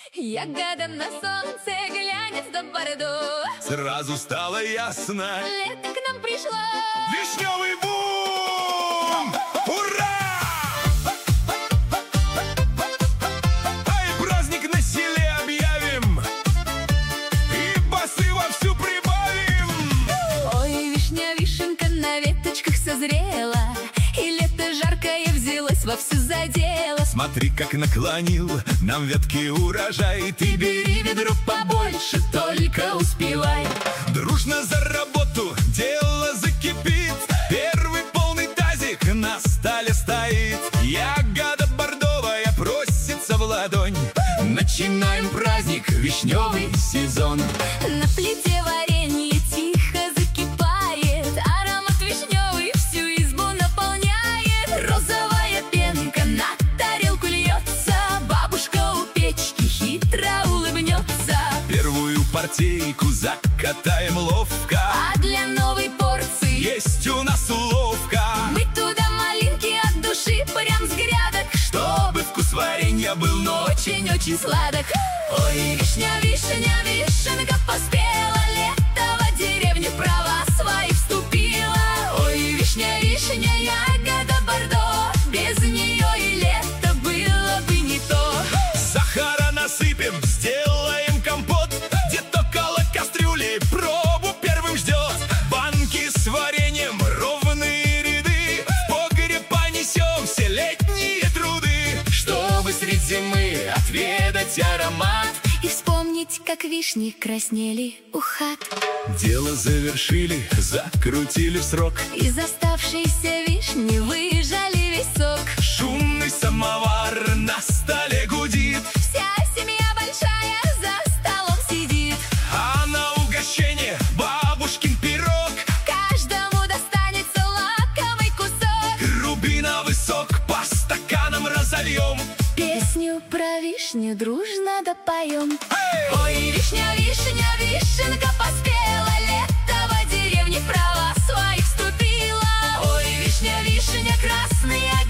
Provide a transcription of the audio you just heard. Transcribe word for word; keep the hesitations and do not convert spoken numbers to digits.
Ягода на солнце глянет до бордо. Сразу стало ясно, лето к нам пришло. Вишневый бум! Ура! Ай, праздник на селе объявим и басы вовсю прибавим. Ой, вишня, вишенка на веточках созрела, и лето жаркое взялось вовсю за дело. Смотри, как наклонил нам ветки урожай. Ты бери ведро побольше, только успевай. Дружно за работу, дело закипит. Первый полный тазик на столе стоит. Ягода бордовая просится в ладонь. Начинаем праздник, вишневый сезон. На плите варенье тихо закипает, аромат вишневый всю избу наполняет. Розовая пенка на тарелку льется, бабушка у печки хитро улыбнется. Первую партийку закатаем ловко, А для новой порции есть у нас уловка. мы туда малинки от души прям с грядок, Чтобы вкус варенья был, но очень-очень сладок. Ой, вишня, вишня, вишенка поспела, лето в деревню права свои вступила. Ой, вишня, вишня, ягода бордо, без нее и лето было бы не то. сахара насыпем, сделаем компот. Дед около кастрюли пробу первым ждет. Банки с вареньем, ровные ряды, в погреб понесем все летние труды, чтобы средь зимы отведать аромат И вспомнить, как вишни краснели у хат. Дело завершили, закрутили в срок. Из оставшейся вишни выжали весь сок. Шумный самовар на столе гудит, Вся семья большая за столом сидит. а на угощение бабушкин пирог. Каждому достанется лакомый кусок. Рубиновый сок по стаканам разольем. Песню про вишню дружно допоем. Эй! Ой, вишня, вишня, вишенка поспела, лето в деревне права свои вступила. Ой, вишня, вишня, красный